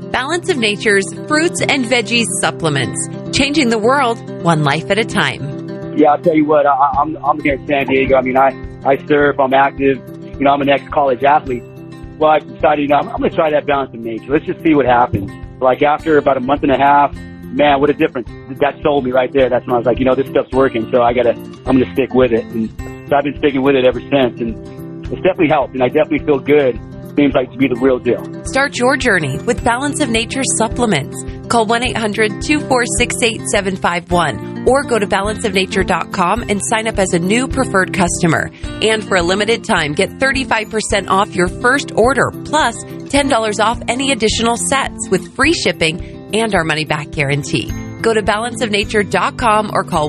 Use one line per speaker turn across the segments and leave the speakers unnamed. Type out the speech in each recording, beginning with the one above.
Balance of Nature's fruits and veggies supplements, changing the world one life at a time.
Yeah, I'll tell you what, I'm here in San Diego. I mean, I surf, I'm active, I'm an ex-college athlete. Well, I decided, I'm going to try that Balance of Nature. Let's just see what happens. Like after about a month and a half, man, what a difference. That sold me right there. That's when I was like, this stuff's working, so I'm going to stick with it. And so I've been sticking with it ever since. And it's definitely helped, and I definitely feel good. Seems like to be the real deal.
Start your journey with Balance of Nature supplements. Call 1-800-246-8751 or go to balanceofnature.com and sign up as a new preferred customer. And for a limited time, get 35% off your first order, plus $10 off any additional sets with free shipping and our money-back guarantee. Go to balanceofnature.com or call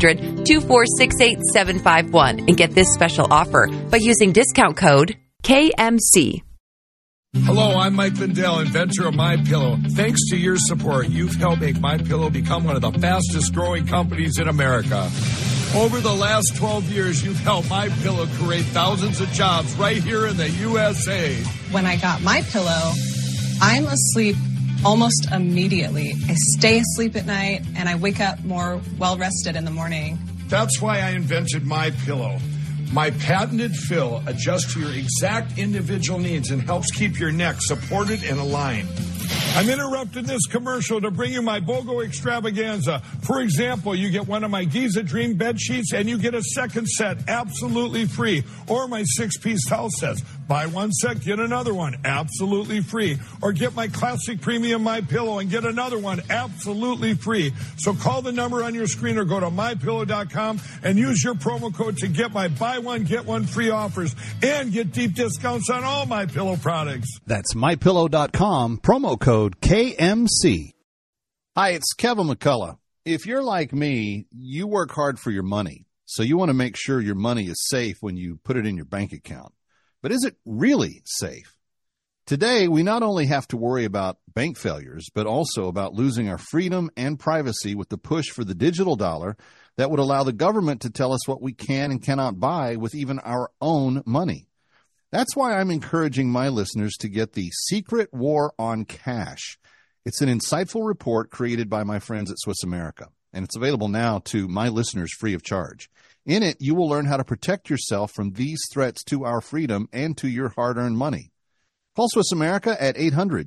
1-800-246-8751 and get this special offer by using discount code KMC.
Hello, I'm Mike Lindell, inventor of MyPillow. Thanks to your support, you've helped make MyPillow become one of the fastest growing companies in America. Over the last 12 years, you've helped MyPillow create thousands of jobs right here in the USA.
When I got MyPillow, I'm asleep almost immediately. I stay asleep at night, and I wake up more well-rested in the morning.
That's why I invented MyPillow. My patented fill adjusts to your exact individual needs and helps keep your neck supported and aligned. I'm interrupting this commercial to bring you my BOGO extravaganza. For example, you get one of my Giza Dream bed sheets and you get a second set absolutely free. Or my 6-piece towel sets. Buy one set, get another one absolutely free. Or get my classic premium MyPillow and get another one absolutely free. So call the number on your screen or go to MyPillow.com and use your promo code to get my buy one, get one free offers and get deep discounts on all MyPillow products.
That's MyPillow.com, promo code KMC. Hi, it's Kevin McCullough. If you're like me, you work hard for your money, so you want to make sure your money is safe when you put it in your bank account. But is it really safe? Today, we not only have to worry about bank failures, but also about losing our freedom and privacy with the push for the digital dollar that would allow the government to tell us what we can and cannot buy with even our own money. That's why I'm encouraging my listeners to get the Secret War on Cash. It's an insightful report created by my friends at Swiss America, and it's available now to my listeners free of charge. In it, you will learn how to protect yourself from these threats to our freedom and to your hard-earned money. Call Swiss America at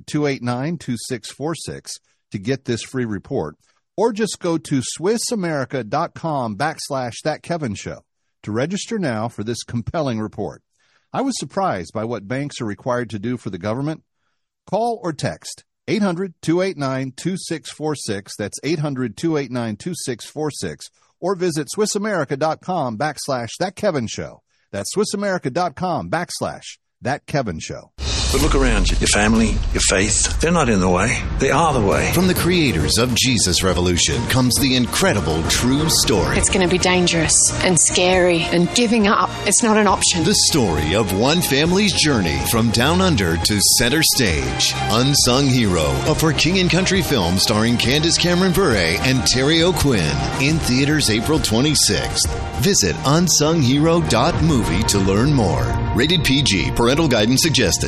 800-289-2646 to get this free report, or just go to SwissAmerica.com/ThatKevinShow to register now for this compelling report. I was surprised by what banks are required to do for the government. Call or text 800-289-2646. That's 800-289-2646. Or visit SwissAmerica.com/ThatKevinShow. That's SwissAmerica.com/ThatKevinShow.
But look around you. Your family, your faith, they're not in the way. They are the way.
From the creators of Jesus Revolution comes the incredible true story.
It's going to be dangerous and scary, and giving up, it's not an option.
The story of one family's journey from down under to center stage. Unsung Hero, a For King & Country film starring Candace Cameron Bure and Terry O'Quinn. In theaters April 26th. Visit unsunghero.movie to learn more. Rated PG. Parental guidance suggested.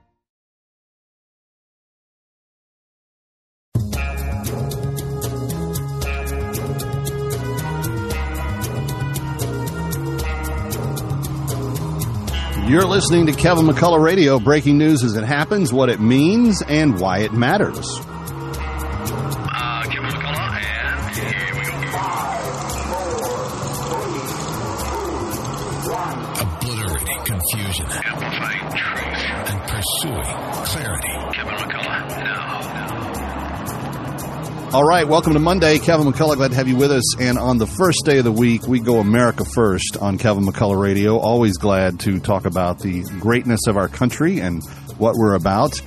You're listening to Kevin McCullough Radio, breaking news as it happens, what it means, and why it matters.
Kevin McCullough, and here we go.
Obliterating confusion.
Amplifying truth.
And pursuing clarity.
Kevin McCullough, now.
All right, welcome to Monday. Kevin McCullough, glad to have you with us. And on the first day of the week, we go America First on Kevin McCullough Radio. Always glad to talk about the greatness of our country and what we're about.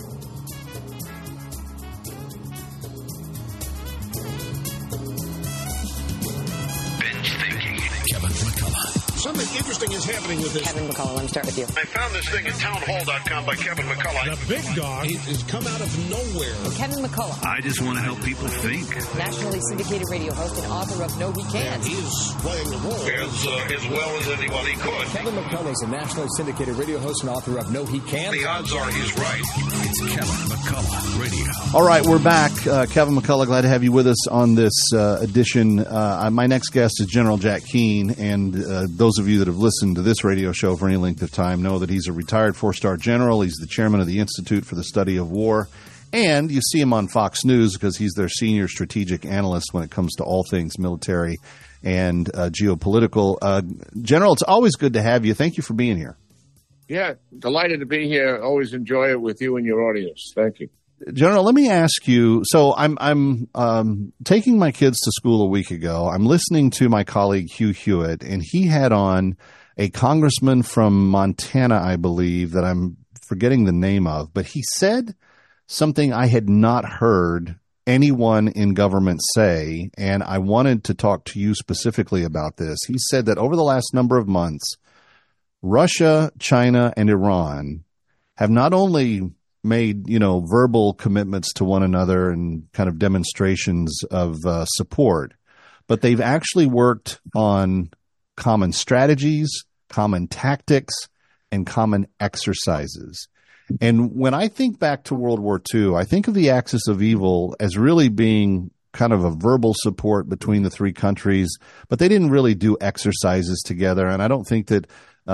Something interesting is happening with this.
Kevin McCullough, let me start with you.
I found this thing at townhall.com by Kevin McCullough.
The big dog has come out of nowhere.
Kevin McCullough.
I just want to help people think.
Nationally syndicated radio host and author of No He Can't.
And he's playing the role.
As well as anybody could.
Kevin McCullough is a nationally syndicated radio host and author of No He Can't.
The odds are he's right.
It's Kevin McCullough.
Radio.
All right, we're back. Kevin McCullough, glad to have you with us on this edition. My next guest is General Jack Keane, and those of you that have listened to this radio show for any length of time know that he's a retired four-star general. He's the chairman of the Institute for the Study of War, and you see him on Fox News because he's their senior strategic analyst when it comes to all things military and geopolitical. General, it's always good to have you. Thank you for being here.
Yeah, delighted to be here. Always enjoy it with you and your audience. Thank you.
General, let me ask you. So I'm taking my kids to school a week ago. I'm listening to my colleague Hugh Hewitt, and he had on a congressman from Montana, I believe, that I'm forgetting the name of. But he said something I had not heard anyone in government say, and I wanted to talk to you specifically about this. He said that over the last number of months, Russia, China, and Iran have not only made, verbal commitments to one another and kind of demonstrations of support, but they've actually worked on common strategies, common tactics, and common exercises. And when I think back to World War II, I think of the axis of evil as really being kind of a verbal support between the three countries, but they didn't really do exercises together. And I don't think that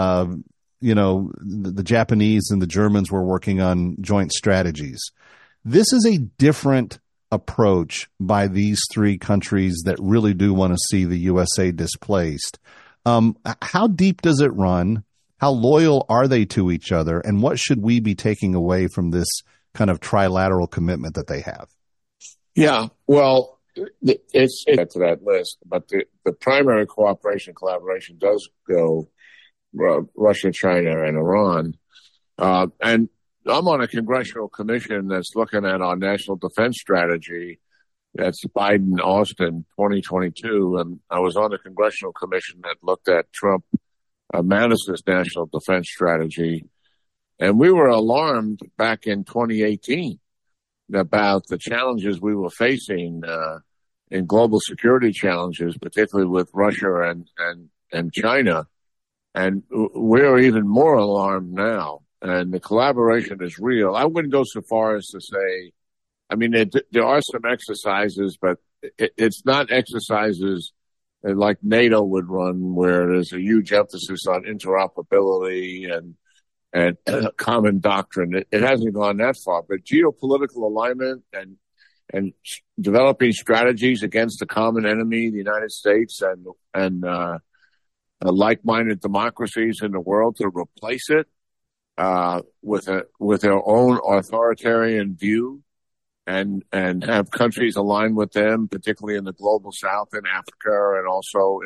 the Japanese and the Germans were working on joint strategies. This is a different approach by these three countries that really do want to see the USA displaced. How deep does it run? How loyal are they to each other? And what should we be taking away from this kind of trilateral commitment that they have?
Yeah, well, it's to that list, but the primary collaboration does go Russia, China, and Iran. And I'm on a congressional commission that's looking at our national defense strategy. That's Biden-Austin 2022. And I was on the congressional commission that looked at Trump Mattis's national defense strategy. And we were alarmed back in 2018 about the challenges we were facing in global security challenges, particularly with Russia and China. And we're even more alarmed now. And the collaboration is real. I wouldn't go so far as to say, there are some exercises, but it's not exercises like NATO would run, where there's a huge emphasis on interoperability and common doctrine. It hasn't gone that far, but geopolitical alignment and developing strategies against the common enemy, the United States, and like-minded democracies in the world to replace it with their own authoritarian view, and have countries aligned with them, particularly in the global South, in Africa, and also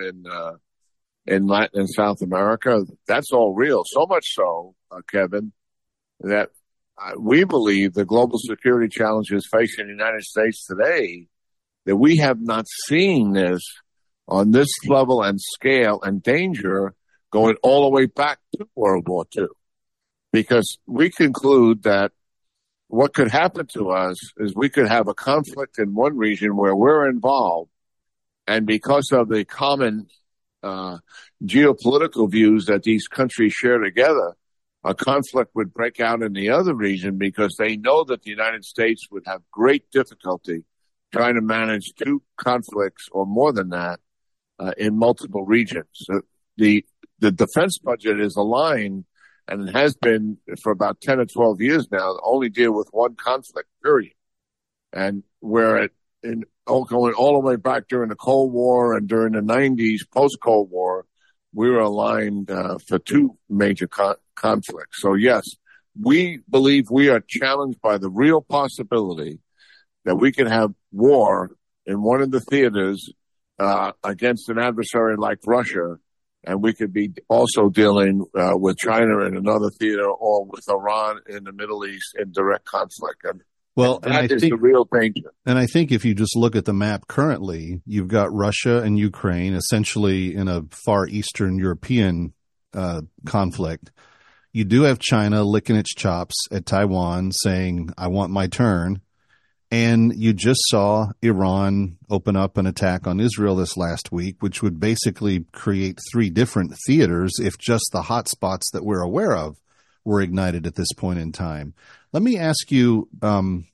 in Latin and South America. That's all real. So much so, Kevin, that we believe the global security challenges facing the United States today, that we have not seen this on this level and scale and danger going all the way back to World War II. Because we conclude that what could happen to us is we could have a conflict in one region where we're involved, and because of the common geopolitical views that these countries share together, a conflict would break out in the other region because they know that the United States would have great difficulty trying to manage two conflicts or more than that in multiple regions. The defense budget is aligned, and it has been for about 10 or 12 years now, only deal with one conflict, period. And where going all the way back during the Cold War and during the 90s, post-Cold War, we were aligned for two major conflicts. So yes, we believe we are challenged by the real possibility that we can have war in one of the theaters against an adversary like Russia, and we could be also dealing with China in another theater, or with Iran in the Middle East in direct conflict. And that is the real danger.
And I think if you just look at the map currently, you've got Russia and Ukraine essentially in a far Eastern European conflict. You do have China licking its chops at Taiwan, saying, I want my turn. And you just saw Iran open up an attack on Israel this last week, which would basically create three different theaters if just the hot spots that we're aware of were ignited at this point in time. Let me ask you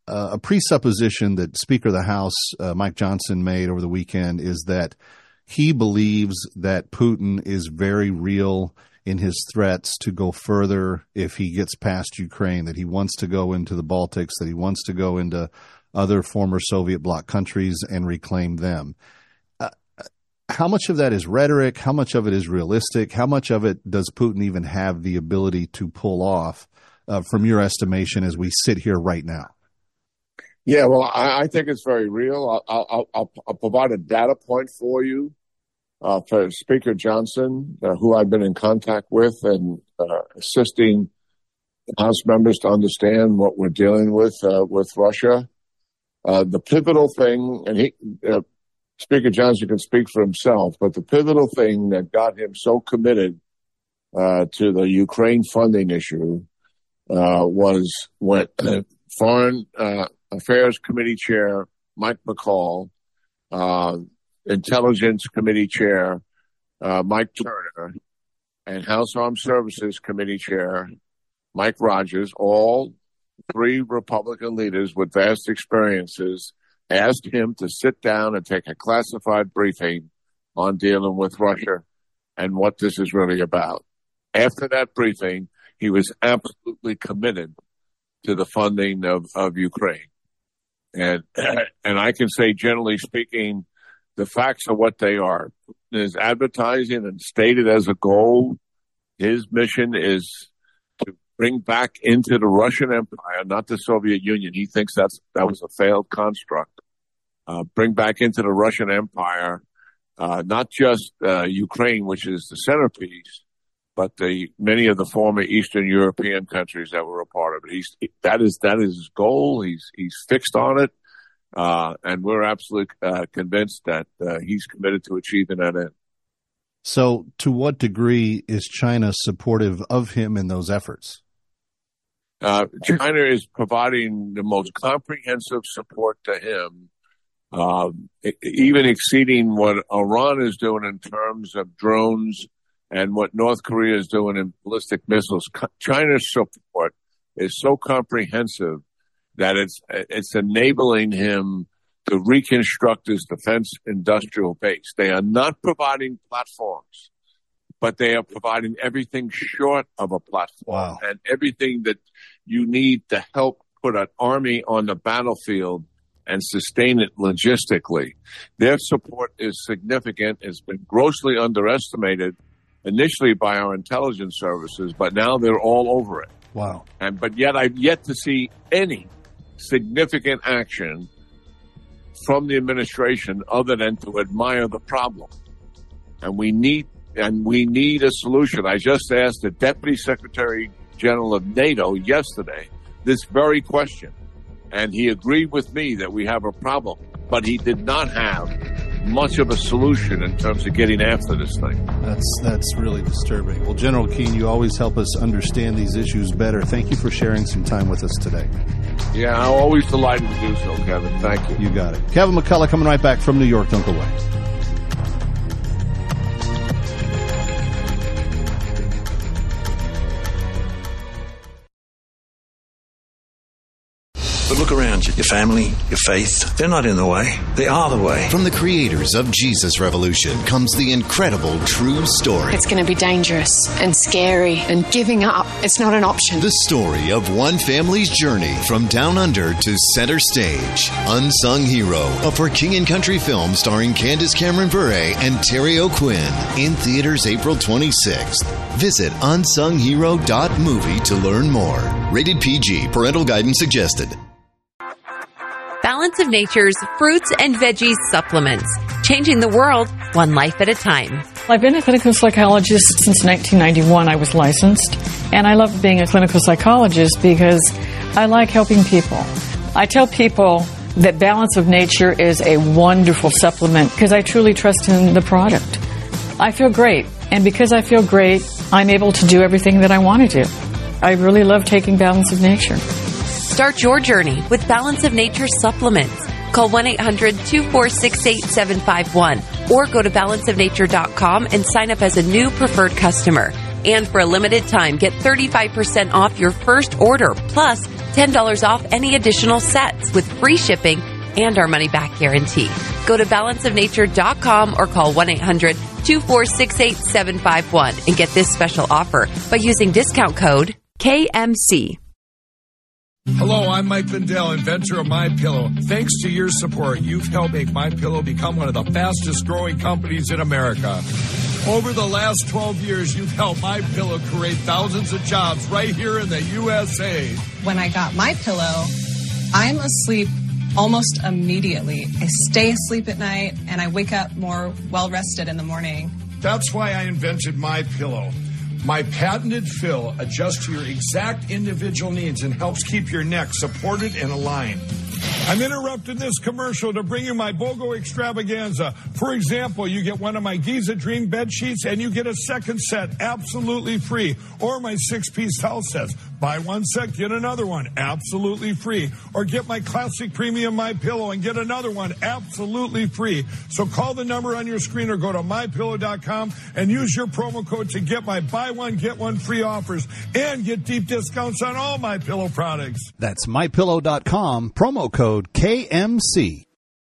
a presupposition that Speaker of the House, Mike Johnson, made over the weekend is that he believes that Putin is very real in his threats to go further if he gets past Ukraine, that he wants to go into the Baltics, that he wants to go into other former Soviet bloc countries and reclaim them. How much of that is rhetoric? How much of it is realistic? How much of it does Putin even have the ability to pull off, from your estimation, as we sit here right now?
Yeah, well, I think it's very real. I'll provide a data point for you for Speaker Johnson, who I've been in contact with and assisting House members to understand what we're dealing with Russia. The pivotal thing, and Speaker Johnson can speak for himself, but the pivotal thing that got him so committed to the Ukraine funding issue was when Foreign Affairs Committee Chair Mike McCall, Intelligence Committee Chair Mike Turner, and House Armed Services Committee Chair Mike Rogers, all three Republican leaders with vast experiences, asked him to sit down and take a classified briefing on dealing with Russia and what this is really about. After that briefing, he was absolutely committed to the funding of Ukraine. And I can say, generally speaking, the facts are what they are. His advertising and stated as a goal, his mission is to bring back into the Russian Empire, not the Soviet Union. He thinks that was a failed construct. Bring back into the Russian Empire, not just Ukraine, which is the centerpiece, but many of the former Eastern European countries that were a part of it. That is his goal. He's fixed on it, and we're absolutely convinced that he's committed to achieving that end.
So, to what degree is China supportive of him in those efforts?
China is providing the most comprehensive support to him, even exceeding what Iran is doing in terms of drones and what North Korea is doing in ballistic missiles. China's support is so comprehensive that it's enabling him to reconstruct his defense industrial base. They are not providing platforms, but they are providing everything short of a platform. Wow. And everything that you need to help put an army on the battlefield and sustain it logistically. Their support is significant. It's been grossly underestimated initially by our intelligence services, but now they're all over it.
Wow.
But yet I've yet to see any significant action from the administration other than to admire the problem. And we need a solution. I just asked the Deputy Secretary General of NATO yesterday this very question, and he agreed with me that we have a problem, but he did not have much of a solution in terms of getting after this thing.
That's really disturbing. Well, General Keane, you always help us understand these issues better. Thank you for sharing some time with us today.
Yeah, I'm always delighted to do so, Kevin. Thank you.
You got it. Kevin McCullough coming right back from New York. Don't go away.
But look around you. Your family, your faith, they're not in the way. They are the way.
From the creators of Jesus Revolution comes the incredible true story.
It's going to be dangerous and scary, and giving up, it's not an option.
The story of one family's journey from down under to center stage. Unsung Hero, a For King and Country film starring Candace Cameron Bure and Terry O'Quinn. In theaters April 26th. Visit unsunghero.movie to learn more. Rated PG. Parental guidance suggested.
Balance of Nature's fruits and veggies supplements, changing the world one life at a time.
I've been a clinical psychologist since 1991. I was licensed, and I love being a clinical psychologist because I like helping people. I tell people that Balance of Nature is a wonderful supplement because I truly trust in the product. I feel great, and because I feel great, I'm able to do everything that I want to do. I really love taking Balance of Nature.
Start your journey with Balance of Nature supplements. Call 1-800-246-8751 or go to balanceofnature.com and sign up as a new preferred customer. And for a limited time, get 35% off your first order plus $10 off any additional sets with free shipping and our money-back guarantee. Go to balanceofnature.com or call 1-800-246-8751 and get this special offer by using discount code KMC.
Hello, I'm Mike Lindell, inventor of MyPillow. Thanks to your support, you've helped make MyPillow become one of the fastest growing companies in America. Over the last 12 years, you've helped MyPillow create thousands of jobs right here in the USA.
When I got MyPillow, I'm asleep almost immediately. I stay asleep at night and I wake up more well-rested in the morning.
That's why I invented MyPillow. My patented fill adjusts to your exact individual needs and helps keep your neck supported and aligned. I'm interrupting this commercial to bring you my BOGO extravaganza. For example, you get one of my Giza Dream bed sheets and you get a second set absolutely free. Or my 6-piece towel sets. Buy one set, get another one absolutely free. Or get my classic premium MyPillow and get another one absolutely free. So call the number on your screen or go to MyPillow.com and use your promo code to get my buy one, get one free offers and get deep discounts on all MyPillow products.
That's MyPillow.com, promo code KMC.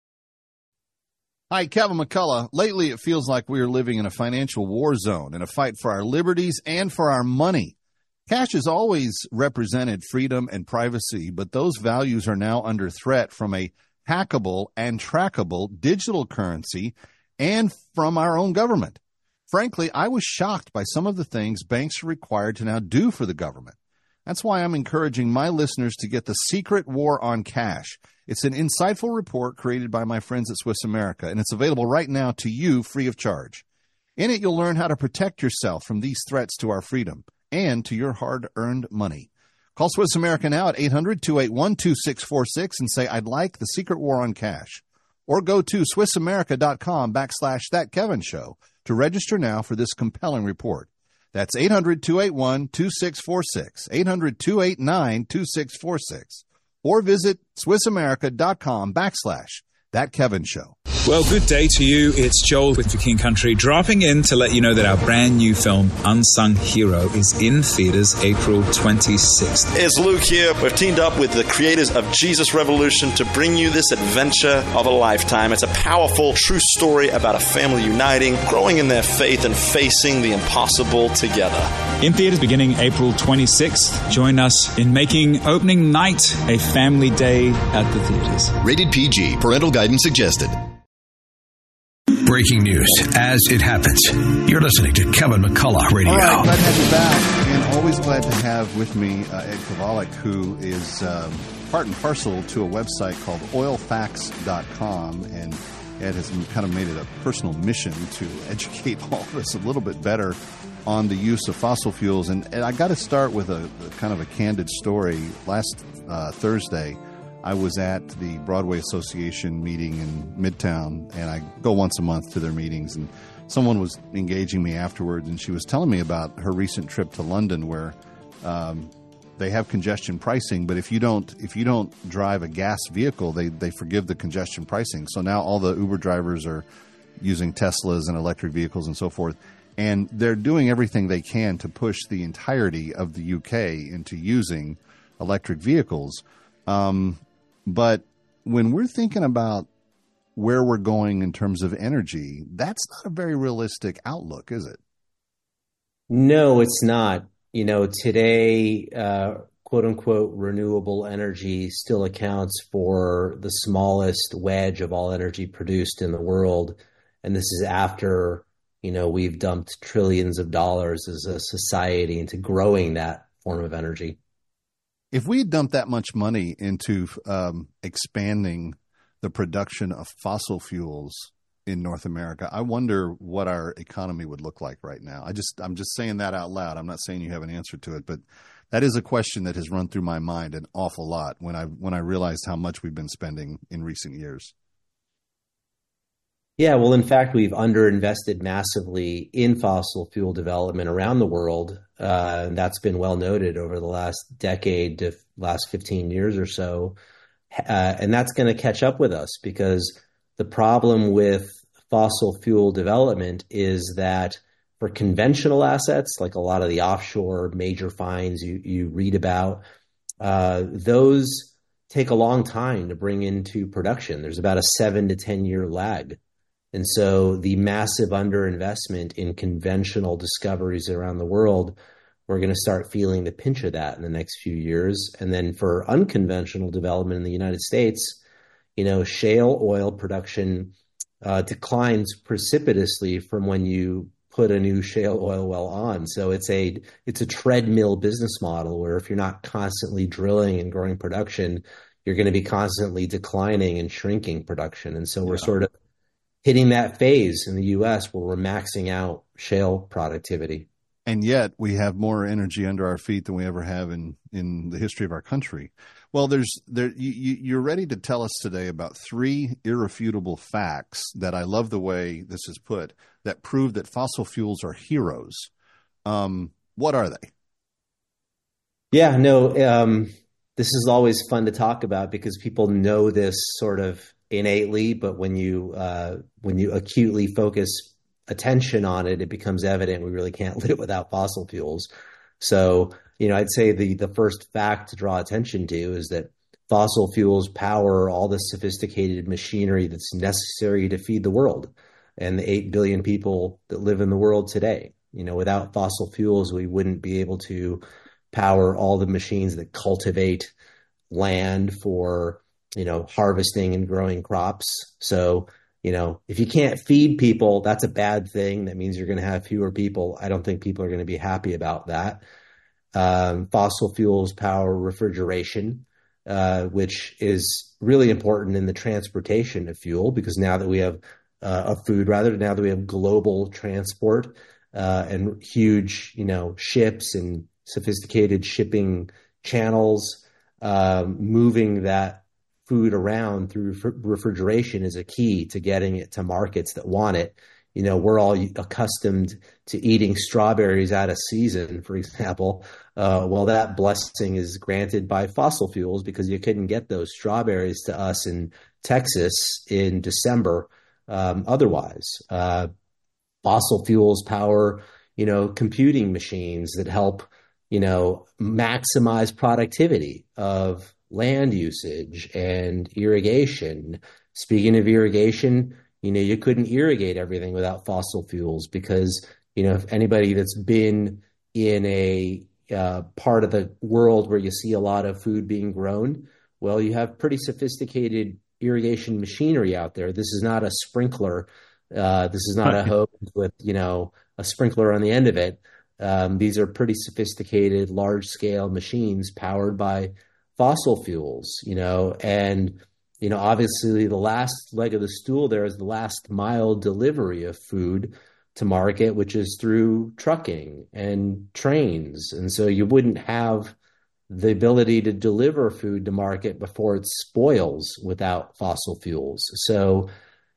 Hi, Kevin McCullough. Lately, it feels like we are living in a financial war zone, in a fight for our liberties and for our money. Cash has always represented freedom and privacy, but those values are now under threat from a hackable and trackable digital currency and from our own government. Frankly, I was shocked by some of the things banks are required to now do for the government. That's why I'm encouraging my listeners to get The Secret War on Cash. It's an insightful report created by my friends at Swiss America, and it's available right now to you free of charge. In it, you'll learn how to protect yourself from these threats to our freedom and to your hard-earned money. Call Swiss America now at 800-281-2646 and say, I'd like The Secret War on Cash. Or go to SwissAmerica.com/ThatKevinShow to register now for this compelling report. That's 800-281-2646, 800-289-2646, or visit SwissAmerica.com/ThatKevinShow.
Well, good day to you. It's Joel with For King Country, dropping in to let you know that our brand new film, Unsung Hero, is in theaters April 26th.
It's Luke here. We've teamed up with the creators of Jesus Revolution to bring you this adventure of a lifetime. It's a powerful, true story about a family uniting, growing in their faith, and facing the impossible together.
In theaters beginning April 26th. Join us in making opening night a family day at the theaters.
Rated PG. Parental guidance suggested.
Breaking news as it happens. You're listening to Kevin McCullough Radio.
All right, glad to have you back, and always glad to have with me Ed Kovalik, who is part and parcel to a website called oilfacts.com, and Ed has kind of made it a personal mission to educate all of us a little bit better on the use of fossil fuels. And I got to start with a kind of a candid story. Last Thursday, I was at the Broadway Association meeting in Midtown, and I go once a month to their meetings, and someone was engaging me afterwards, and she was telling me about her recent trip to London where they have congestion pricing, but if you don't drive a gas vehicle, they forgive the congestion pricing. So now all the Uber drivers are using Teslas and electric vehicles and so forth, and they're doing everything they can to push the entirety of the UK into using electric vehicles. But when we're thinking about where we're going in terms of energy, that's not a very realistic outlook, is it?
No, it's not. You know, today, quote unquote, renewable energy still accounts for the smallest wedge of all energy produced in the world. And this is after, you know, we've dumped trillions of dollars as a society into growing that form of energy.
If we dumped that much money into expanding the production of fossil fuels in North America, I wonder what our economy would look like right now. I'm just saying that out loud. I'm not saying you have an answer to it, but that is a question that has run through my mind an awful lot when I realized how much we've been spending in recent years.
Yeah, well, in fact, we've underinvested massively in fossil fuel development around the world. And that's been well noted over the last decade to last 15 years or so. And that's going to catch up with us because the problem with fossil fuel development is that for conventional assets, like a lot of the offshore major finds you read about, those take a long time to bring into production. There's about a 7 to 10 year lag. And so the massive underinvestment in conventional discoveries around the world, we're going to start feeling the pinch of that in the next few years. And then for unconventional development in the United States, shale oil production declines precipitously from when you put a new shale oil well on. So it's a treadmill business model where if you're not constantly drilling and growing production, you're going to be constantly declining and shrinking production. And so we're sort of hitting that phase in the U.S. where we're maxing out shale productivity.
And yet we have more energy under our feet than we ever have in the history of our country. Well, you're ready to tell us today about 3 irrefutable facts that I love the way this is put that prove that fossil fuels are heroes. What are they?
Yeah, no, this is always fun to talk about because people know this sort of innately, but when you acutely focus attention on it, it becomes evident we really can't live without fossil fuels. So, I'd say the first fact to draw attention to is that fossil fuels power all the sophisticated machinery that's necessary to feed the world and the 8 billion people that live in the world today. Without fossil fuels, we wouldn't be able to power all the machines that cultivate land for, harvesting and growing crops. So, if you can't feed people, that's a bad thing. That means you're going to have fewer people. I don't think people are going to be happy about that. Fossil fuels power refrigeration, which is really important in the transportation of fuel because now that we have now that we have global transport and huge, ships and sophisticated shipping channels, moving that food around through refrigeration is a key to getting it to markets that want it. We're all accustomed to eating strawberries out of season, for example. Well, that blessing is granted by fossil fuels because you couldn't get those strawberries to us in Texas in December otherwise. Fossil fuels power, computing machines that help, maximize productivity of land usage and irrigation. Speaking of irrigation, you couldn't irrigate everything without fossil fuels because, if anybody that's been in a part of the world where you see a lot of food being grown, well, you have pretty sophisticated irrigation machinery out there. This is not a sprinkler. This is not a hose with, a sprinkler on the end of it. These are pretty sophisticated, large-scale machines powered by fossil fuels, and obviously the last leg of the stool there is the last mile delivery of food to market, which is through trucking and trains. And so you wouldn't have the ability to deliver food to market before it spoils without fossil fuels. So,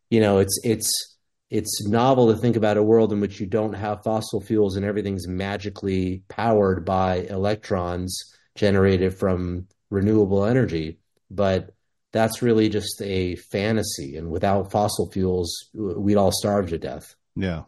it's novel to think about a world in which you don't have fossil fuels and everything's magically powered by electrons generated from renewable energy. But that's really just a fantasy. And without fossil fuels, we'd all starve to death.
Yeah.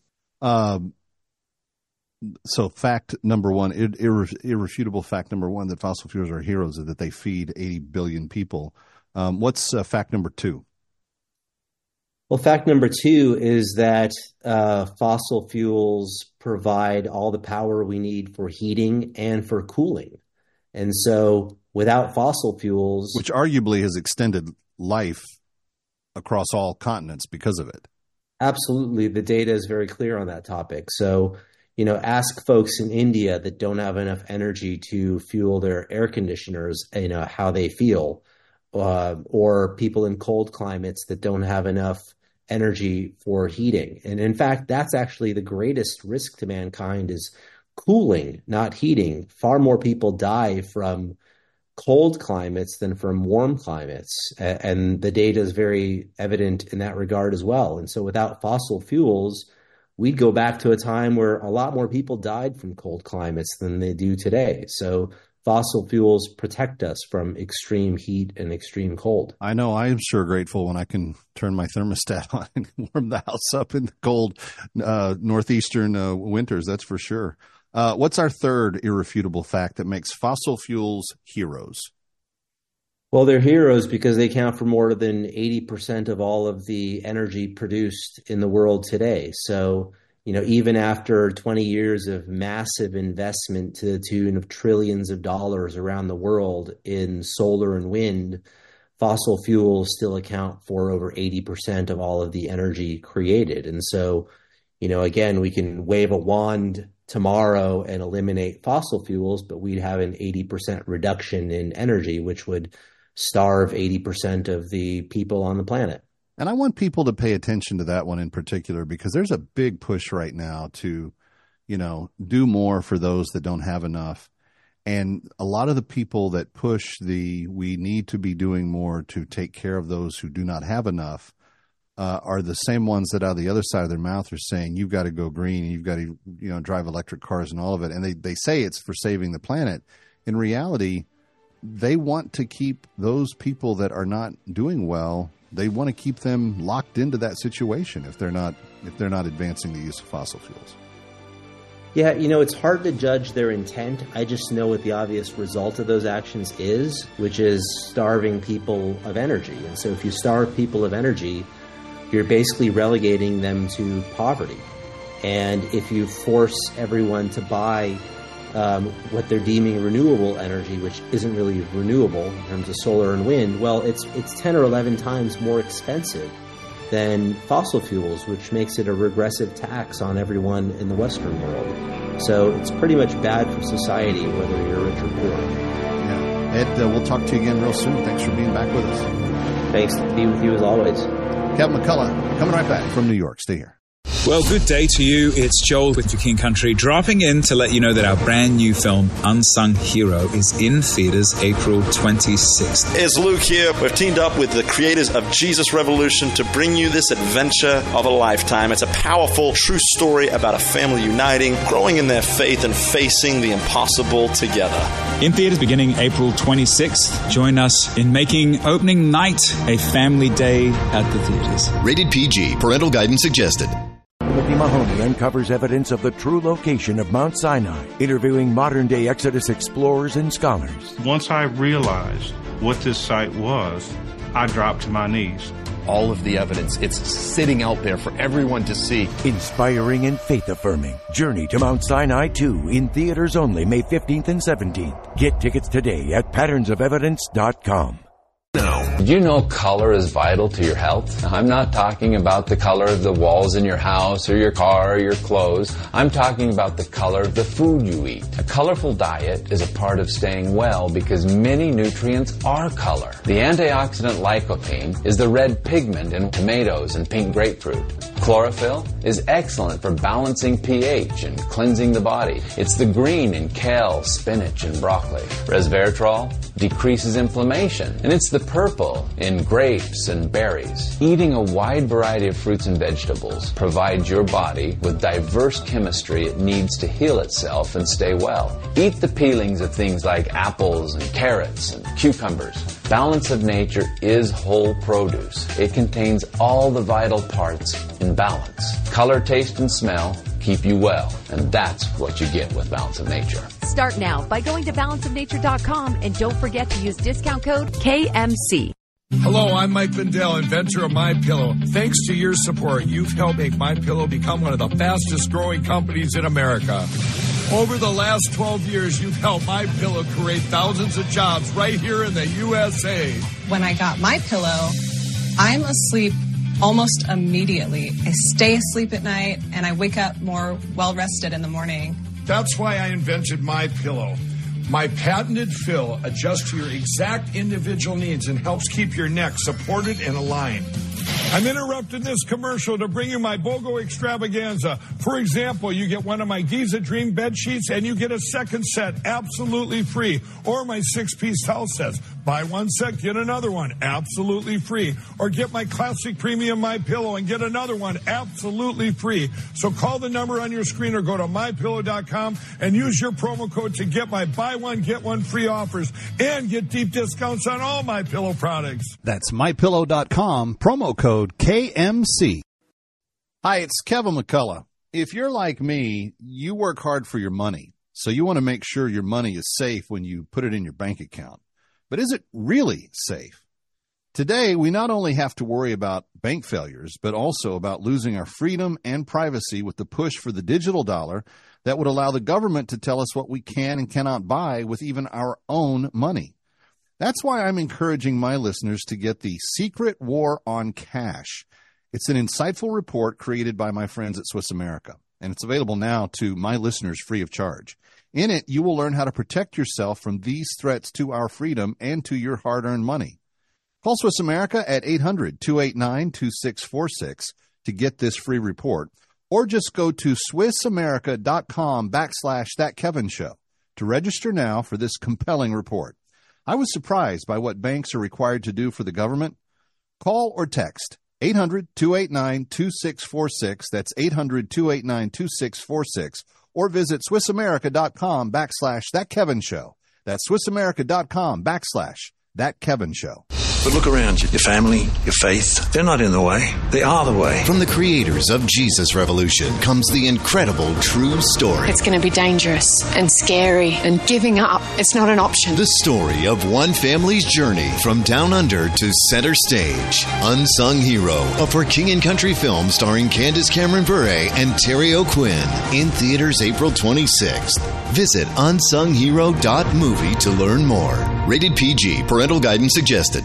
So fact number one, irrefutable fact number one, that fossil fuels are heroes, is that they feed 80 billion people. What's fact number two?
Well, fact number two is that fossil fuels provide all the power we need for heating and for cooling. And so without fossil fuels...
Which arguably has extended life across all continents because of it.
Absolutely. The data is very clear on that topic. So, ask folks in India that don't have enough energy to fuel their air conditioners, how they feel. Or people in cold climates that don't have enough energy for heating. And in fact, that's actually the greatest risk to mankind is cooling, not heating. Far more people die from cold climates than from warm climates. And the data is very evident in that regard as well. And so without fossil fuels, we'd go back to a time where a lot more people died from cold climates than they do today. So fossil fuels protect us from extreme heat and extreme cold.
I know. I am sure grateful when I can turn my thermostat on and warm the house up in the cold northeastern winters. That's for sure. What's our third irrefutable fact that makes fossil fuels heroes?
Well, they're heroes because they account for more than 80% of all of the energy produced in the world today. So, even after 20 years of massive investment to the tune of trillions of dollars around the world in solar and wind, fossil fuels still account for over 80% of all of the energy created. And so, again, we can wave a wand tomorrow and eliminate fossil fuels, but we'd have an 80% reduction in energy, which would starve 80% of the people on the planet.
And I want people to pay attention to that one in particular, because there's a big push right now to, do more for those that don't have enough. And a lot of the people that push we need to be doing more to take care of those who do not have enough are the same ones that out of the other side of their mouth are saying, you've got to go green, and you've got to, drive electric cars and all of it. And they say it's for saving the planet. In reality, they want to keep those people that are not doing well, they want to keep them locked into that situation if they're not advancing the use of fossil fuels.
Yeah, it's hard to judge their intent. I just know what the obvious result of those actions is, which is starving people of energy. And so if you starve people of energy, you're basically relegating them to poverty. And if you force everyone to buy what they're deeming renewable energy, which isn't really renewable in terms of solar and wind, well, it's 10 or 11 times more expensive than fossil fuels, which makes it a regressive tax on everyone in the Western world. So it's pretty much bad for society, whether you're rich or poor.
Yeah. Ed, we'll talk to you again real soon. Thanks for being back with us.
Thanks to be with you as always.
Kevin McCullough, coming right back from New York. Stay here.
Well, good day to you. It's Joel with For King Country, dropping in to let you know that our brand new film, Unsung Hero, is in theaters April 26th.
It's Luke here. We've teamed up with the creators of Jesus Revolution to bring you this adventure of a lifetime. It's a powerful, true story about a family uniting, growing in their faith, and facing the impossible together.
In theaters beginning April 26th. Join us in making opening night a family day at the theaters.
Rated PG. Parental guidance suggested.
Timothy Mahoney uncovers evidence of the true location of Mount Sinai, interviewing modern-day Exodus explorers and scholars.
Once I realized what this site was, I dropped to my knees.
All of the evidence, it's sitting out there for everyone to see.
Inspiring and faith-affirming. Journey to Mount Sinai 2 in theaters only May 15th and 17th. Get tickets today at patternsofevidence.com.
Did you know color is vital to your health? I'm not talking about the color of the walls in your house or your car or your clothes. I'm talking about the color of the food you eat. A colorful diet is a part of staying well because many nutrients are color. The antioxidant lycopene is the red pigment in tomatoes and pink grapefruit. Chlorophyll is excellent for balancing pH and cleansing the body. It's the green in kale, spinach, and broccoli. Resveratrol decreases inflammation, and it's the purple in grapes and berries. Eating a wide variety of fruits and vegetables provides your body with diverse chemistry it needs to heal itself and stay well. Eat the peelings of things like apples and carrots and cucumbers. Balance of Nature is whole produce. It contains all the vital parts in balance. Color, taste, and smell keep you well, and that's what you get with Balance of Nature.
Start now by going to balanceofnature.com and don't forget to use discount code KMC.
Hello, I'm Mike Lindell, inventor of MyPillow. Thanks to your support, you've helped make MyPillow become one of the fastest growing companies in America. Over the last 12 years, you've helped MyPillow create thousands of jobs right here in the USA.
When I got MyPillow, I'm asleep almost immediately. I stay asleep at night and I wake up more well-rested in the morning.
That's why I invented MyPillow. My patented fill adjusts to your exact individual needs and helps keep your neck supported and aligned. I'm interrupting this commercial to bring you my BOGO extravaganza. For example, you get one of my Giza Dream bed sheets and you get a second set absolutely free. Or my 6-piece towel sets. Buy one set, get another one absolutely free. Or get my classic premium MyPillow and get another one absolutely free. So call the number on your screen or go to MyPillow.com and use your promo code to get my buy one, get one free offers and get deep discounts on all MyPillow products.
That's MyPillow.com, promo code KMC. Hi, it's Kevin McCullough. If you're like me, you work hard for your money, so you want to make sure your money is safe when you put it in your bank account. But is it really safe? Today, we not only have to worry about bank failures, but also about losing our freedom and privacy with the push for the digital dollar that would allow the government to tell us what we can and cannot buy with even our own money. That's why I'm encouraging my listeners to get the Secret War on Cash. It's an insightful report created by my friends at Swiss America, and it's available now to my listeners free of charge. In it, you will learn how to protect yourself from these threats to our freedom and to your hard-earned money. Call Swiss America at 800-289-2646 to get this free report, or just go to SwissAmerica.com/thatkevinshow to register now for this compelling report. I was surprised by what banks are required to do for the government. Call or text 800-289-2646. That's 800-289-2646. Or visit SwissAmerica.com/thatkevinshow. That's SwissAmerica.com/thatkevinshow.
But look around you. Your family, your faith, they're not in the way. They are the way.
From the creators of Jesus Revolution comes the incredible true story.
It's going to be dangerous and scary, and giving up, it's not an option.
The story of one family's journey from down under to center stage. Unsung Hero, a For King and Country film starring Candace Cameron Bure and Terry O'Quinn. In theaters April 26th. Visit unsunghero.movie to learn more. Rated PG. Parental guidance suggested.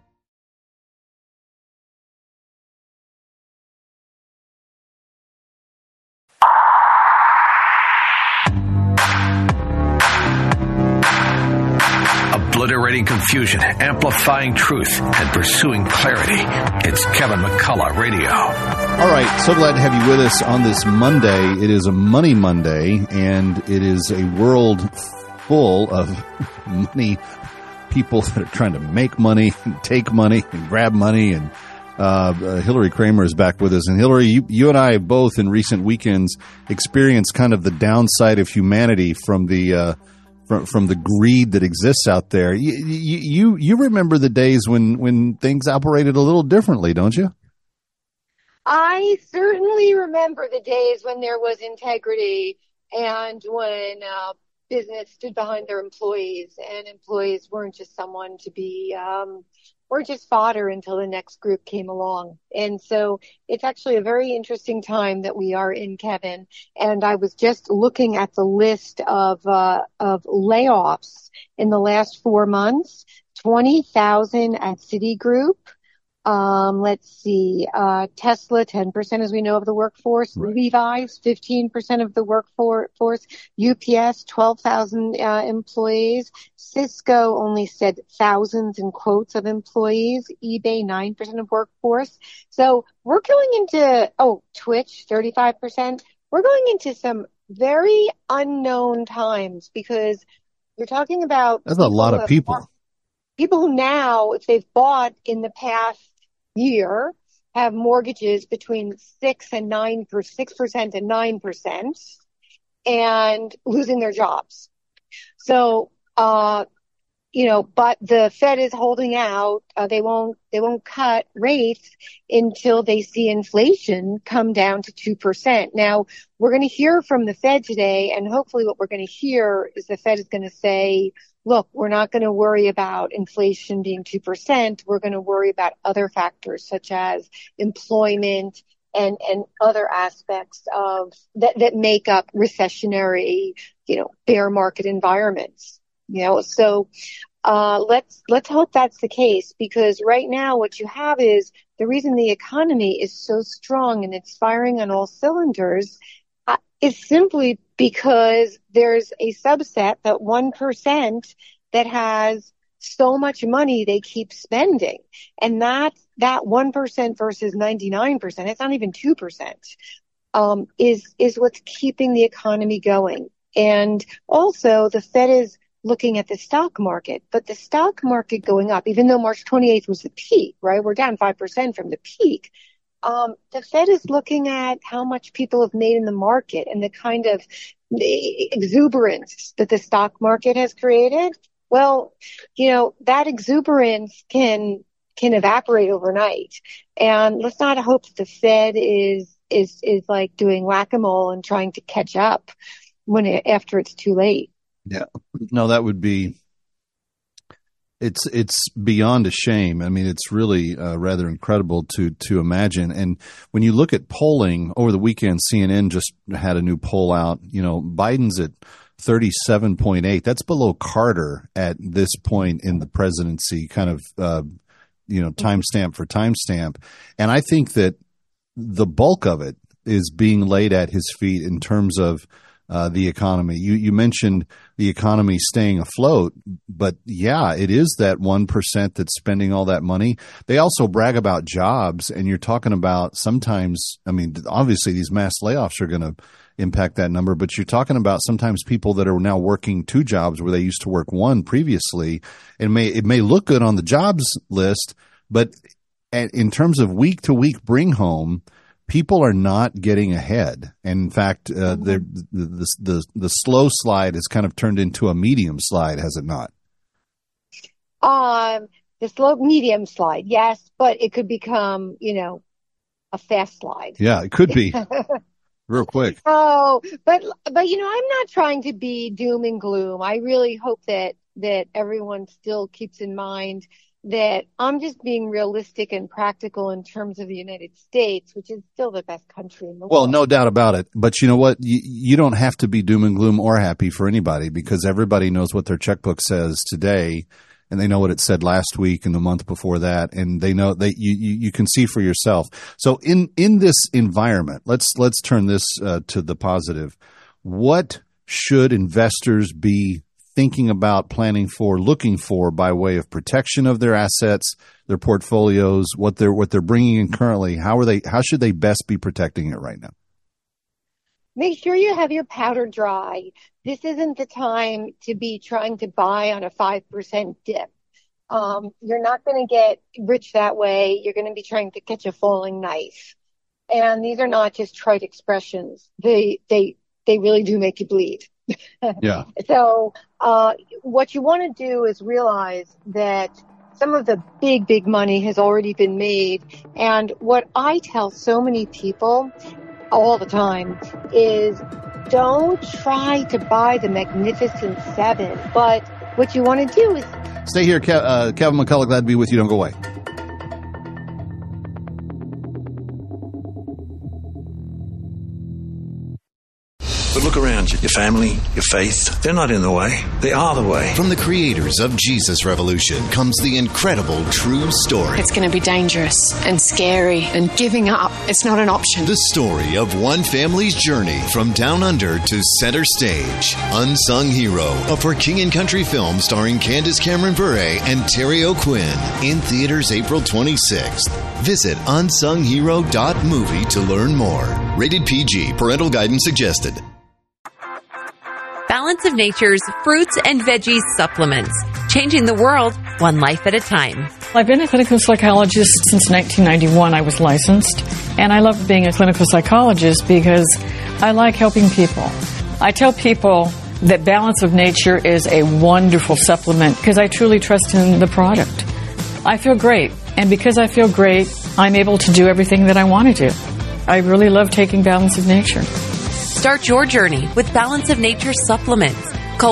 Obliterating confusion, amplifying truth, and pursuing clarity. It's Kevin McCullough Radio.
All right, so glad to have you with us on this Monday. It is a Money Monday, and it is a world full of money people that are trying to make money and take money and grab money. And Hillary Kramer is back with us. And Hillary, you and I have both in recent weekends experienced kind of the downside of humanity from the from the greed that exists out there. You remember the days when things operated a little differently, don't you?
I certainly remember the days when there was integrity and when business stood behind their employees, and employees weren't just someone to be or just fodder until the next group came along. And so it's actually a very interesting time that we are in, Kevin. And I was just looking at the list of layoffs in the last 4 months, 20,000 at Citigroup. Let's see, Tesla, 10%, as we know, of the workforce. Right. Levi's, 15% of the workforce. UPS, 12,000 employees. Cisco only said thousands in quotes of employees. eBay, 9% of workforce. So we're going into, Twitch, 35%. We're going into some very unknown times, because you're talking about...
That's a lot of people.
People who now, if they've bought in the past year, have mortgages between 6% and 9%, and losing their jobs. So, but the Fed is holding out. They won't cut rates until they see inflation come down to 2%. Now, we're going to hear from the Fed today, and hopefully what we're going to hear is the Fed is going to say, look, we're not going to worry about inflation being 2%. We're going to worry about other factors such as employment and other aspects of that make up recessionary, bear market environments. So let's hope that's the case, because right now what you have is the reason the economy is so strong and it's firing on all cylinders is simply because there's a subset, that 1%, that has so much money they keep spending. And that 1% versus 99%, it's not even 2%, is what's keeping the economy going. And also the Fed is looking at the stock market, but the stock market going up, even though March 28th was the peak, right? We're down 5% from the peak. The Fed is looking at how much people have made in the market and the kind of exuberance that the stock market has created. Well, that exuberance can evaporate overnight. And let's not hope that the Fed is is like doing whack-a-mole and trying to catch up after it's too late.
Yeah, no, that would be. It's beyond a shame. I mean, it's really rather incredible to imagine. And when you look at polling over the weekend, CNN just had a new poll out. You know, Biden's at 37.8. That's below Carter at this point in the presidency, kind of, timestamp for timestamp. And I think that the bulk of it is being laid at his feet in terms of the economy. You mentioned the economy staying afloat, but yeah, it is that 1% that's spending all that money. They also brag about jobs, and you're talking about sometimes, I mean, obviously these mass layoffs are going to impact that number, but you're talking about sometimes people that are now working 2 jobs where they used to work 1 previously. It may look good on the jobs list, but in terms of week to week bring home, people are not getting ahead. And in fact, the slow slide has kind of turned into a medium slide, has it not?
The slow medium slide, yes, but it could become, a fast slide.
Yeah, it could be. Real quick.
Oh, but I'm not trying to be doom and gloom. I really hope that everyone still keeps in mind that I'm just being realistic and practical in terms of the United States, which is still the best country in the world.
Well, no doubt about it. But you know what? You don't have to be doom and gloom or happy for anybody, because everybody knows what their checkbook says today, and they know what it said last week and the month before that, and they know that you can see for yourself. So in this environment, let's turn this to the positive. What should investors be thinking about, planning for, looking for by way of protection of their assets, their portfolios, what they're bringing in currently? How should they best be protecting it right now?
Make sure you have your powder dry. This isn't the time to be trying to buy on a 5% dip. You're not going to get rich that way. You're going to be trying to catch a falling knife. And these are not just trite expressions. They really do make you bleed.
Yeah.
So, what you want to do is realize that some of the big money has already been made. And what I tell so many people all the time is don't try to buy the Magnificent Seven. But what you want to do is
stay here. Kevin McCullough, glad to be with you. Don't go away.
But look around you. Your family, your faith, they're not in the way. They are the way.
From the creators of Jesus Revolution comes the incredible true story.
It's going to be dangerous and scary, and giving up, it's not an option.
The story of one family's journey from down under to center stage. Unsung Hero, a For King & Country film starring Candace Cameron Bure and Terry O'Quinn. In theaters April 26th. Visit unsunghero.movie to learn more. Rated PG. Parental guidance suggested.
Balance of Nature's fruits and veggies supplements, changing the world one life at a time.
I've been a clinical psychologist since 1991. I was licensed, and I love being a clinical psychologist because I like helping people. I tell people that Balance of Nature is a wonderful supplement because I truly trust in the product. I feel great, and because I feel great, I'm able to do everything that I want to do. I really love taking Balance of Nature.
Start your journey with Balance of Nature supplements. Call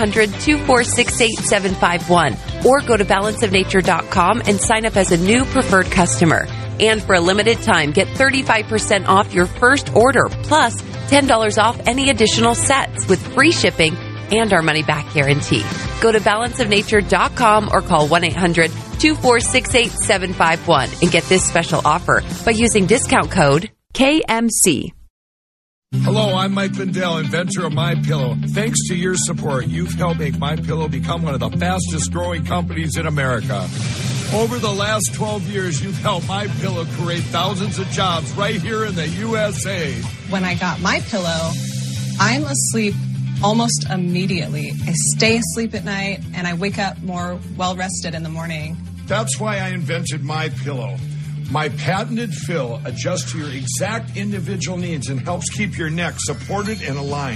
1-800-246-8751 or go to balanceofnature.com and sign up as a new preferred customer. And for a limited time, get 35% off your first order, plus $10 off any additional sets with free shipping and our money-back guarantee. Go to balanceofnature.com or call 1-800-246-8751 and get this special offer by using discount code KMC.
Hello, I'm Mike Lindell, inventor of MyPillow. Thanks to your support, you've helped make MyPillow become one of the fastest growing companies in America. Over the last 12 years, you've helped MyPillow create thousands of jobs right here in the USA.
When I got MyPillow, I'm asleep almost immediately. I stay asleep at night and I wake up more well-rested in the morning.
That's why I invented MyPillow. My patented fill adjusts to your exact individual needs and helps keep your neck supported and aligned.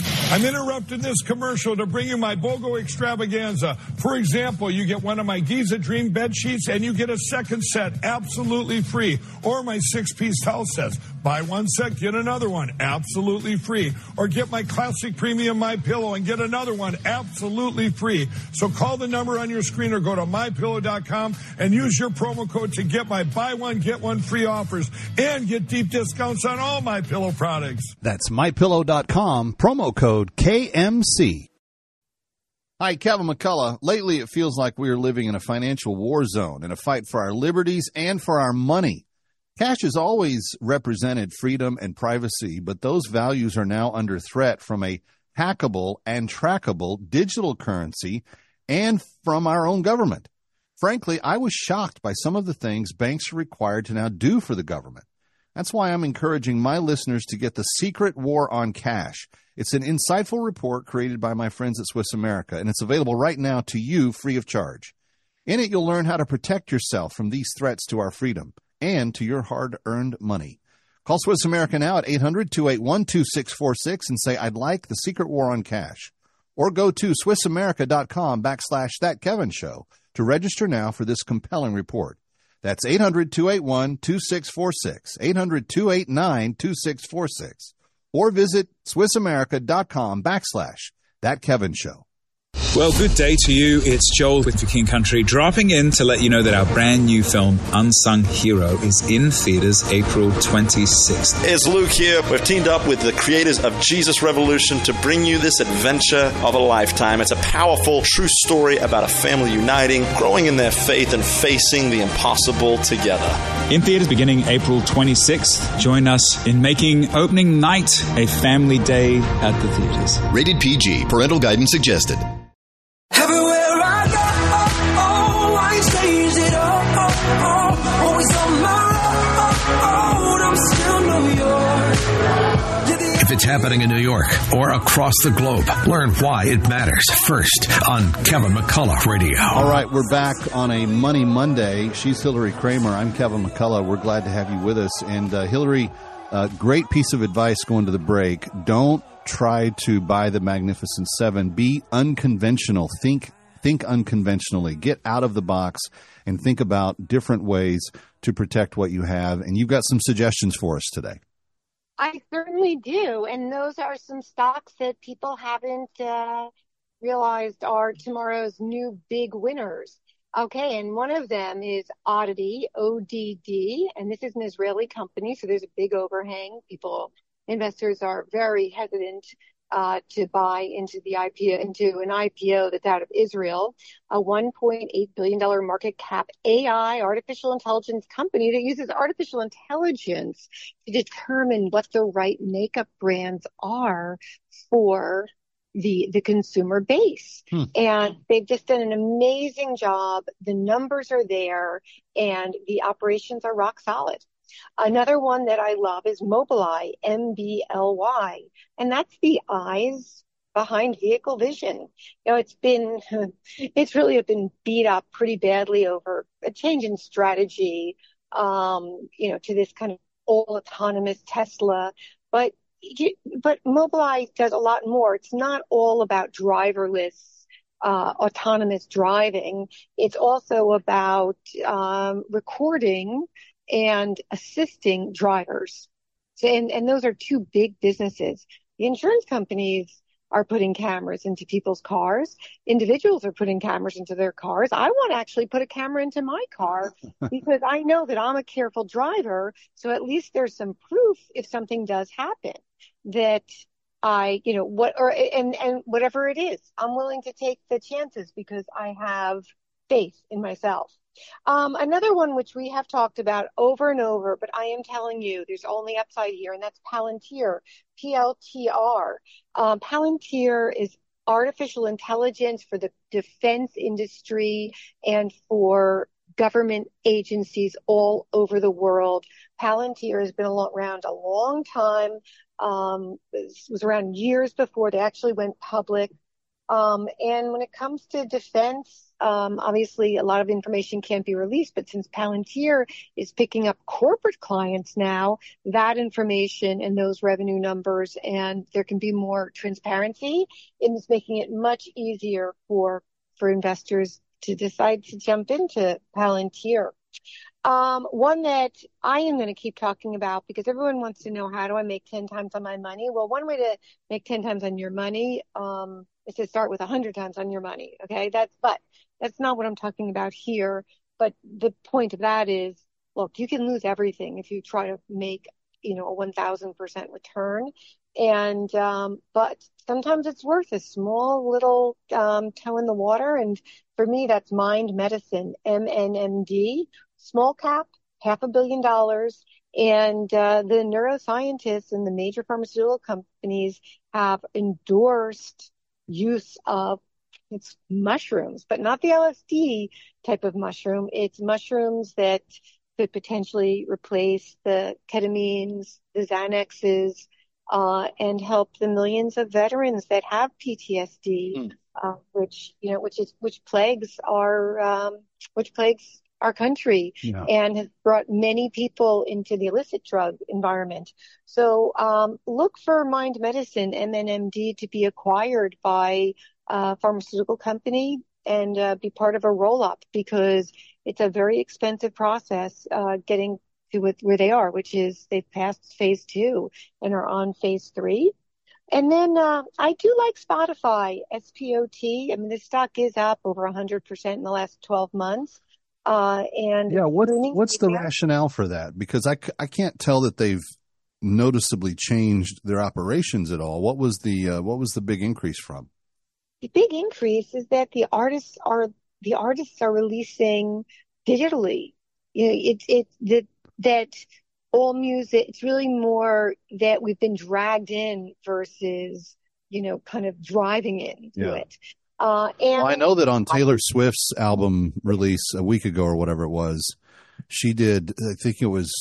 I'm interrupting this commercial to bring you my BOGO extravaganza. For example, you get one of my Giza Dream bed sheets and you get a second set absolutely free. Or my 6-piece towel sets. Buy one set, get another one absolutely free. Or get my classic premium MyPillow and get another one absolutely free. So call the number on your screen or go to MyPillow.com and use your promo code to get my buy one, get one free offers and get deep discounts on all MyPillow products.
That's MyPillow.com, promo code KMC. Hi, Kevin McCullough. Lately, it feels like we are living in a financial war zone, in a fight for our liberties and for our money. Cash has always represented freedom and privacy, but those values are now under threat from a hackable and trackable digital currency and from our own government. Frankly, I was shocked by some of the things banks are required to now do for the government. That's why I'm encouraging my listeners to get The Secret War on Cash. It's an insightful report created by my friends at Swiss America, and it's available right now to you free of charge. In it, you'll learn how to protect yourself from these threats to our freedom and to your hard-earned money. Call Swiss America now at 800-281-2646 and say, I'd like The Secret War on Cash. Or go to SwissAmerica.com/That Kevin Show to register now for this compelling report. That's 800-281-2646, 800-289-2646. Or visit SwissAmerica.com/That Kevin Show.
Well, good day to you. It's Joel with the King Country, dropping in to let you know that our brand new film, Unsung Hero, is in theaters April 26th.
It's Luke here. We've teamed up with the creators of Jesus Revolution to bring you this adventure of a lifetime. It's a powerful, true story about a family uniting, growing in their faith, and facing the impossible together.
In theaters beginning April 26th. Join us in making opening night a family day at the theaters.
Rated PG. Parental guidance suggested.
Everywhere I go, I change it all. Always on my road, I'm still New York.
If it's happening in New York or across the globe, learn why it matters first on Kevin McCullough Radio.
All right, we're back on a Money Monday. She's Hillary Kramer. I'm Kevin McCullough. We're glad to have you with us. And Hillary, great piece of advice going to the break. Don't try to buy the Magnificent Seven. Be unconventional. Think unconventionally. Get out of the box and think about different ways to protect what you have. And you've got some suggestions for us today.
I certainly do. And those are some stocks that people haven't realized are tomorrow's new big winners. Okay, and one of them is Oddity, ODD, and this is an Israeli company, so there's a big overhang. Investors are very hesitant to buy into an IPO that's out of Israel, a $1.8 billion market cap AI, artificial intelligence company that uses artificial intelligence to determine what the right makeup brands are for the consumer base. And they've just done an amazing job. The numbers are there and the operations are rock solid. Another one that I love is Mobileye, MBLY, and that's the eyes behind vehicle vision. You know, it's really been beat up pretty badly over a change in strategy, to this kind of all autonomous Tesla, but Mobileye does a lot more. It's not all about driverless autonomous driving. It's also about recording and assisting drivers. And those are two big businesses. The insurance companies are putting cameras into people's cars. Individuals are putting cameras into their cars. I want to actually put a camera into my car because I know that I'm a careful driver. So at least there's some proof if something does happen that and whatever it is, I'm willing to take the chances because I have faith in myself. Another one which we have talked about over and over, but I am telling you, there's only upside here, and that's Palantir, PLTR. Palantir is artificial intelligence for the defense industry and for government agencies all over the world. Palantir has been around a long time. It was around years before they actually went public. And when it comes to defense, obviously a lot of information can't be released, but since Palantir is picking up corporate clients now, that information and those revenue numbers, and there can be more transparency, and it's making it much easier for investors to decide to jump into Palantir. One that I am going to keep talking about because everyone wants to know, how do I make 10 times on my money? Well, one way to make 10 times on your money, is to start with 100 times on your money. Okay. But that's not what I'm talking about here. But the point of that is, look, you can lose everything if you try to make, a 1,000% return. And, but sometimes it's worth a small little, toe in the water. And for me, that's Mind Medicine, MNMD, small cap, $500 million. And, the neuroscientists and the major pharmaceutical companies have endorsed use of it's mushrooms, but not the LSD type of mushroom. It's mushrooms that could potentially replace the ketamines, the Xanaxes, and help the millions of veterans that have PTSD, which plagues our country and has brought many people into the illicit drug environment. So, look for Mind Medicine, MNMD, to be acquired by a pharmaceutical company and be part of a roll-up, because it's a very expensive process getting to where they are, which is they've passed phase 2 and are on phase 3. And then I do like Spotify, SPOT. I mean, the stock is up over 100% in the last 12 months.
What's the rationale for that? Because I can't tell that they've noticeably changed their operations at all. What was the big increase from?
The big increase is that the artists are releasing digitally. That all music, it's really more that we've been dragged in versus, kind of driving into it. And
I know that on Taylor Swift's album release a week ago or whatever it was, she did, I think it was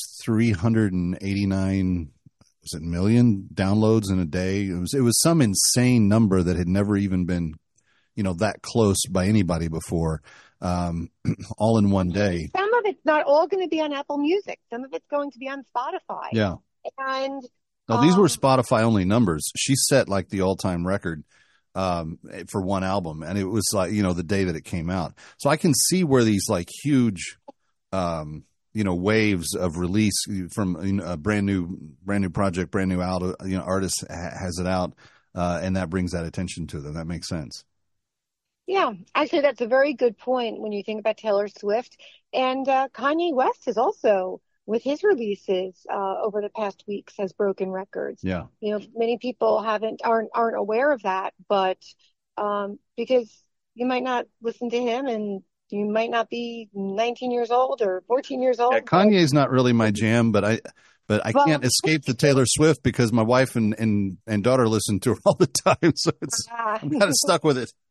389 million downloads in a day. It was some insane number that had never even been, that close by anybody before, all in one day.
Some of it's not all going to be on Apple Music. Some of it's going to be on Spotify.
Yeah.
And
these were Spotify only numbers. She set like the all-time record for one album, and it was like, the day that it came out. So I can see where these like huge waves of release from a brand new project, brand new artist has it out, and that brings that attention to them. That makes sense.
Yeah, actually that's a very good point when you think about Taylor Swift. And Kanye West is also, with his releases over the past weeks, has broken records.
Yeah.
Many people aren't aware of that, but because you might not listen to him and you might not be 19 years old or 14 years old.
Yeah, Kanye's not really my jam, but I can't escape the Taylor Swift because my wife and daughter listen to her all the time, so I'm kind of stuck with it.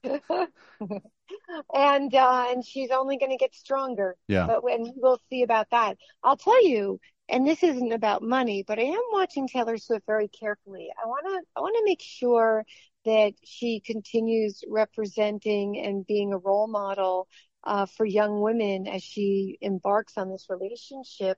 And she's only going to get stronger.
Yeah.
But we'll see about that. I'll tell you, and this isn't about money, but I am watching Taylor Swift very carefully. I want to make sure that she continues representing and being a role model for young women as she embarks on this relationship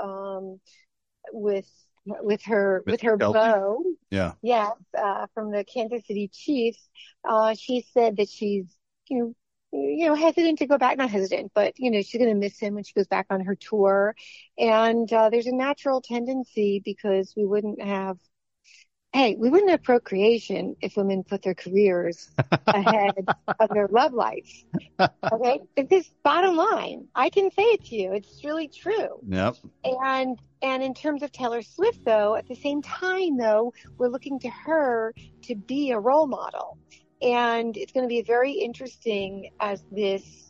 with her beau.
Yeah.
Yes, from the Kansas City Chiefs. She said that she's, hesitant to go back, not hesitant, but, she's going to miss him when she goes back on her tour. And, there's a natural tendency because we wouldn't have procreation if women put their careers ahead of their love life. Okay. It's this bottom line. I can say it to you. It's really true.
Yep.
And in terms of Taylor Swift, though, at the same time, though, we're looking to her to be a role model. And it's going to be very interesting as this,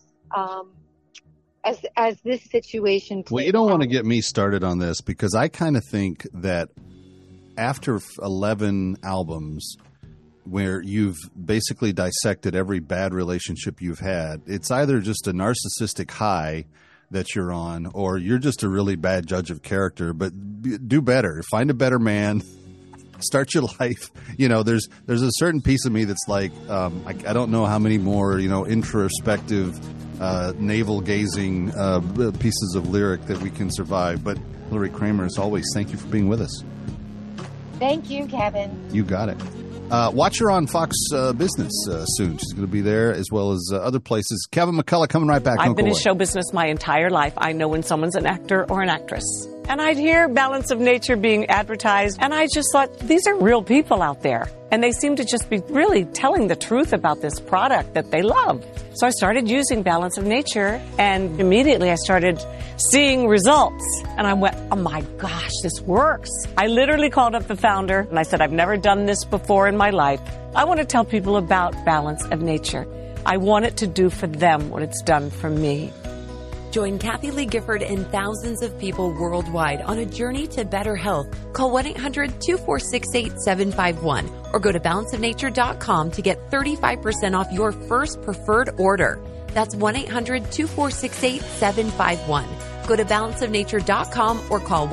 as this situation plays
Well, you don't want to get me started on this because I kind of think that after 11 albums where you've basically dissected every bad relationship you've had, it's either just a narcissistic high that you're on or you're just a really bad judge of character. But do better. Find a better man. start your life. There's a certain piece of me that's like, I don't know how many more, introspective, navel-gazing pieces of lyric that we can survive. But Hillary Kramer, as always, thank you for being with us.
Thank you, Kevin.
You got it. Watch her on Fox Business soon. She's going to be there as well as other places. Kevin McCullough coming right back.
I've been in show business my entire life. I know when someone's an actor or an actress. And I'd hear Balance of Nature being advertised, and I just thought, these are real people out there. And they seem to just be really telling the truth about this product that they love. So I started using Balance of Nature, and immediately I started seeing results. And I went, oh my gosh, this works. I literally called up the founder, and I said, I've never done this before in my life. I want to tell people about Balance of Nature. I want it to do for them what it's done for me.
Join Kathy Lee Gifford and thousands of people worldwide on a journey to better health. Call 1-800-246-8751 or go to balanceofnature.com to get 35% off your first preferred order. That's 1-800-246-8751. Go to balanceofnature.com or call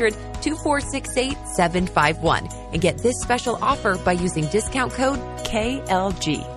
1-800-246-8751 and get this special offer by using discount code KLG.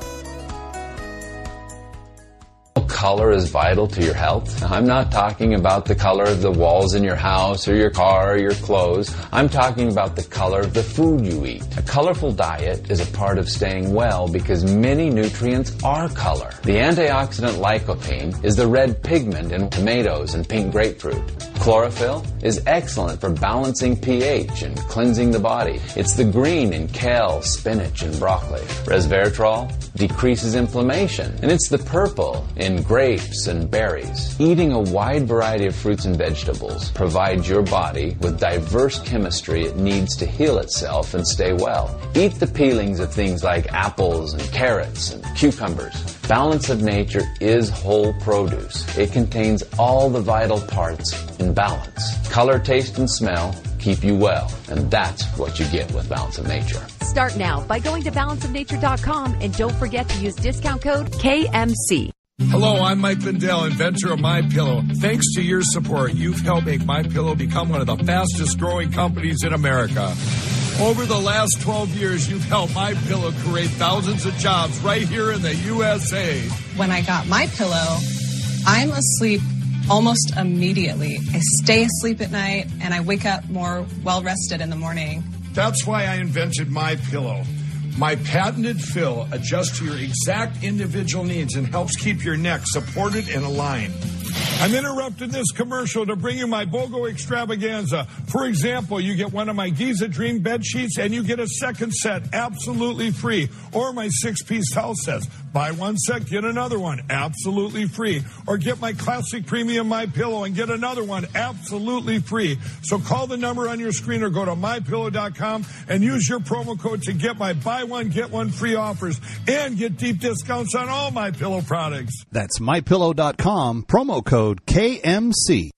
Color is vital to your health. I'm not talking about the color of the walls in your house or your car or your clothes. I'm talking about the color of the food you eat. A colorful diet is a part of staying well because many nutrients are color. The antioxidant lycopene is the red pigment in tomatoes and pink grapefruit. Chlorophyll is excellent for balancing pH and cleansing the body. It's the green in kale, spinach, and broccoli. Resveratrol decreases inflammation, and it's the purple in grapes and berries. Eating a wide variety of fruits and vegetables provides your body with diverse chemistry it needs to heal itself and stay well. Eat the peelings of things like apples and carrots and cucumbers. Balance of Nature is whole produce. It contains all the vital parts in balance. Color, taste, and smell keep you well, and that's what you get with Balance of Nature.
Start now by going to balanceofnature.com and don't forget to use discount code KMC.
Hello, I'm Mike Lindell, inventor of MyPillow. Thanks to your support, you've helped make MyPillow become one of the fastest growing companies in America. Over the last 12 years, you've helped MyPillow create thousands of jobs right here in the USA.
When I got MyPillow, I'm asleep almost immediately. I stay asleep at night, and I wake up more well-rested in the morning.
That's why I invented MyPillow. My patented fill adjusts to your exact individual needs and helps keep your neck supported and aligned. I'm interrupting this commercial to bring you my BOGO extravaganza. For example, you get one of my Giza Dream bed sheets and you get a second set absolutely free. Or my 6-piece towel sets. Buy one set, get another one absolutely free. Or get my classic premium MyPillow and get another one absolutely free. So call the number on your screen or go to MyPillow.com and use your promo code to get my buy one, get one free offers and get deep discounts on all MyPillow products.
That's MyPillow.com, promo code KMC.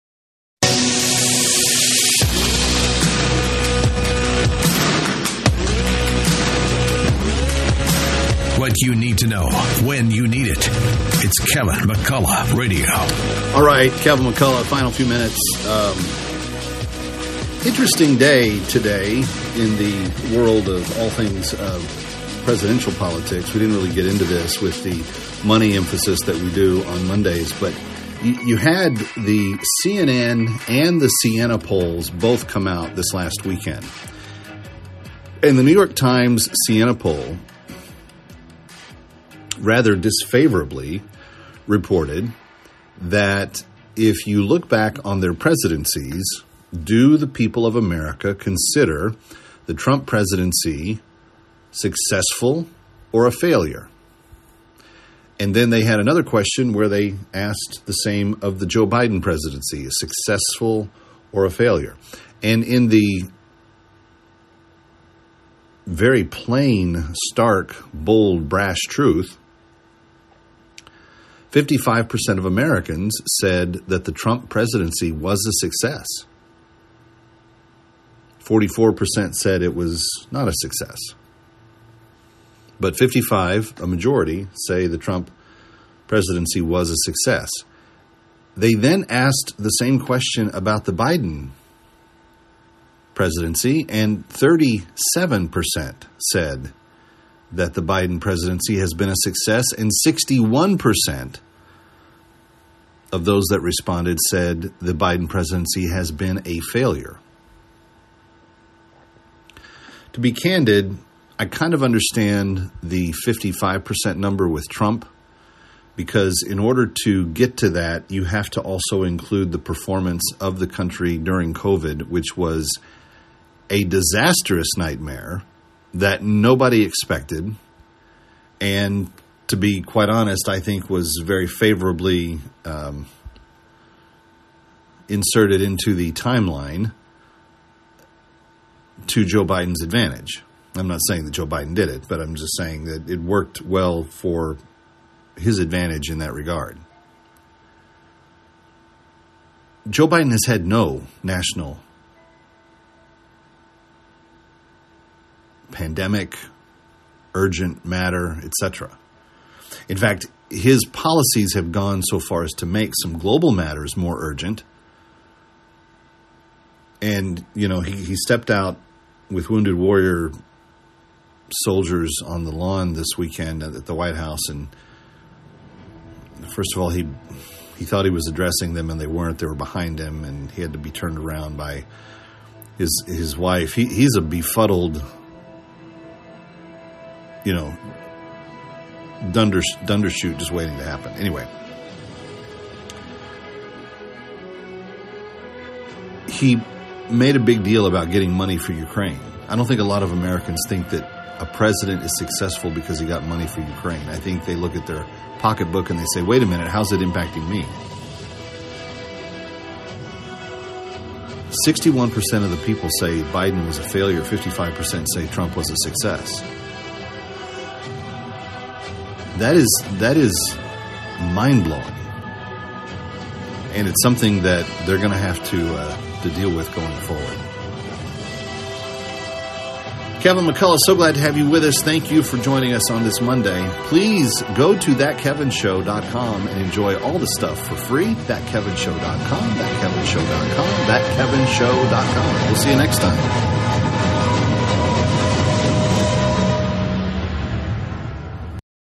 What you need to know when you need it. It's Kevin McCullough Radio.
All right, Kevin McCullough, final few minutes. Interesting day today in the world of all things presidential politics. We didn't really get into this with the money emphasis that we do on Mondays, but you had the CNN and the Siena polls both come out this last weekend. And the New York Times Siena poll rather disfavorably reported that if you look back on their presidencies, do the people of America consider the Trump presidency successful or a failure? And then they had another question where they asked the same of the Joe Biden presidency, a successful or a failure. And in the very plain, stark, bold, brash truth, 55% of Americans said that the Trump presidency was a success. 44% said it was not a success. But 55, a majority, say the Trump presidency was a success. They then asked the same question about the Biden presidency, and 37% said that the Biden presidency has been a success, and 61% of those that responded said the Biden presidency has been a failure. To be candid, I kind of understand the 55% number with Trump, because in order to get to that, you have to also include the performance of the country during COVID, which was a disastrous nightmare that nobody expected, and to be quite honest, I think was very favorably inserted into the timeline to Joe Biden's advantage. I'm not saying that Joe Biden did it, but I'm just saying that it worked well for his advantage in that regard. Joe Biden has had no national pandemic, urgent matter, etc. In fact, his policies have gone so far as to make some global matters more urgent. And, you know, he stepped out with Wounded Warrior soldiers on the lawn this weekend at the White House, and first of all, he thought he was addressing them, and they weren't. They were behind him, and he had to be turned around by his wife. He's a befuddled, you know, dundershoot just waiting to happen. Anyway, he made a big deal about getting money for Ukraine. I don't think a lot of Americans think that a president is successful because he got money for Ukraine. I think they look at their pocketbook and they say, wait a minute, how's it impacting me? 61% of the people say Biden was a failure. 55% say Trump was a success. That is mind-blowing. And it's something that they're going to have to deal with going forward. Kevin McCullough, so glad to have you with us. Thank you for joining us on this Monday. Please go to thatkevinshow.com and enjoy all the stuff for free. Thatkevinshow.com, thatkevinshow.com, thatkevinshow.com. We'll see you next time.